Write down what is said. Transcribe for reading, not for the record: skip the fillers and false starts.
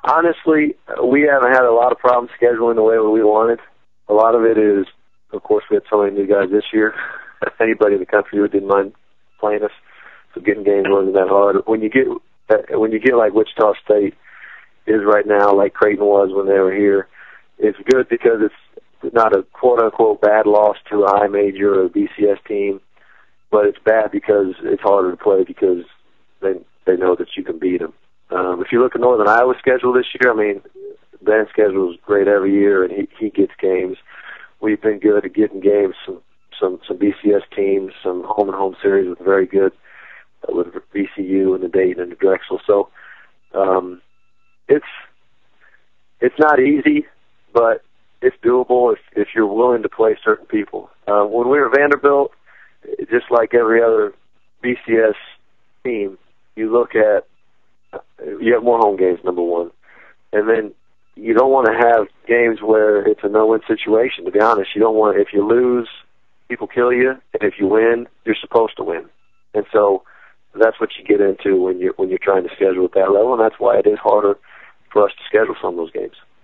Honestly, we haven't had a lot of problems scheduling the way we wanted. A lot of it is, of course, we had so many new guys this year. Anybody in the country who didn't mind playing us, so getting games wasn't that hard. When you get like Wichita State is right now, like Creighton was when they were here, it's good because it's not a quote-unquote bad loss to a high major or a BCS team, but it's bad because it's harder to play because they know that you can beat them. If you look at Northern Iowa's schedule this year, I mean, Ben's schedule is great every year, and he gets games. We've been good at getting games, some BCS teams, some home-and-home series with very good, with VCU and the Dayton and the Drexel. So it's not easy, but it's doable if you're willing to play certain people. When we were Vanderbilt, just like every other BCS team, you have more home games, number one. And then you don't want to have games where it's a no-win situation, to be honest. You don't want, if you lose, people kill you, and if you win, you're supposed to win. And so that's what you get into when you're trying to schedule at that level, and that's why it is harder for us to schedule some of those games.